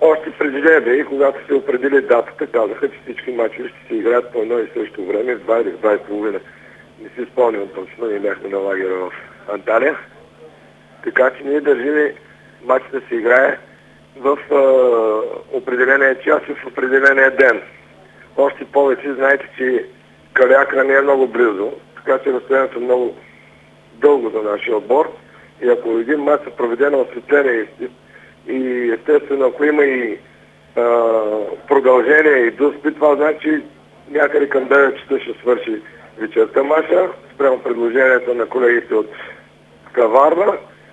Още преди ден, когато се определи датата, казаха, че всички мачове ще се играят по едно и също време, в 2 или в 2:30. Не си спомням точно, ние бяхме на лагера в Анталия. Така че ние държим мач да се играе в определения час и в определения ден. Още повече, знаете, че Калиакра не е много близо, така че разстоянието е много дълго за нашия отбор. И ако един мач се проведе на осветление и естествено, ако има и продължение и доспи, това значи някъде към 9 часа ще свърши вечерта маша, спрямо предложението на колегите от Каварна.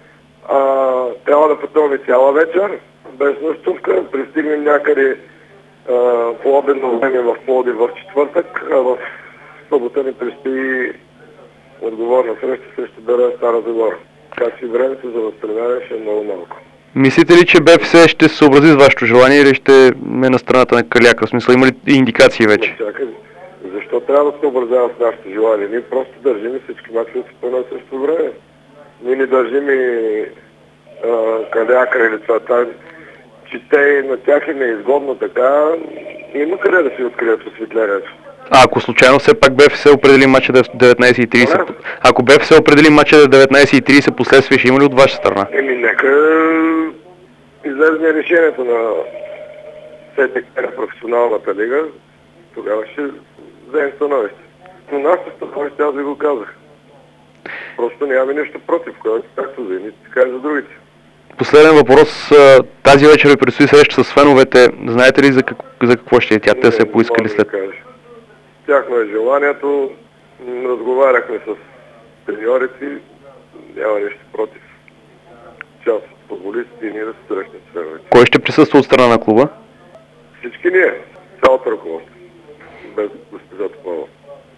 Трябва да пътуваме цяла вечер, без нощувка, пристигнем някъде по обедно време в Пловдив в четвъртък, а в събота ни предстои отговорна среща срещу ДР Стара Загора. Така че времето за възстановяване ще е много малко. Мислите ли, че БФС ще се съобрази с вашето желание или ще е на страната на Калиакра? В смисъл, има ли индикации вече? Защо трябва да се съобразява с нашето желание? Ние просто държим всички мачове по едно и също време. Ние не държим и Калиакра или това, че те на тях е неизгодно така. Има къде да си открият осветлението. А ако случайно все пак БФС определи матча 19:30, ако БФС определи матча 19:30, последствие ще има ли от ваша страна? Нека излезе решението на СТК на професионалната лига, тогава ще вземем становище. Но нашето становище, аз ви го казах. Просто нямаме нищо против, което както за едните, така и за другите. Последен въпрос. Тази вечер ви предстои среща с феновете. Знаете ли за какво ще е тя? Те са поискали след... Тяхно е желанието. Разговаряхме с треньорите. Няма нищо против. Част от футболистите и ние да се срещнем с феновете. Кой ще присъства от страна на клуба? Всички ние. Цялото ръководство. Без госпожа Топалова.